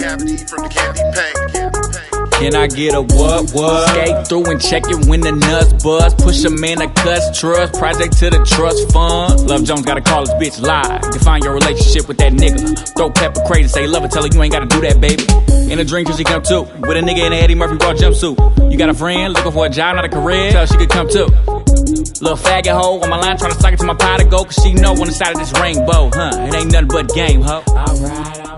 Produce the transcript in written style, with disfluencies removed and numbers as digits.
cavity from the candy paint. Can I get a what? Skate through and check it when the nuts buzz. Push a man to cuss, trust, project to the trust fund. Love Jones gotta call his bitch live. Define your relationship with that nigga. Throw pepper crazy, say love her, tell her you ain't gotta do that, baby. In a drink till she come too. With a nigga in a Eddie Murphy ball jumpsuit. You got a friend looking for a job, not a career. Tell her she could come too. Little faggot hoe on my line trying to suck it to my pot to go. Cause she know on the side of this rainbow, it ain't nothing but game, ho. Alright.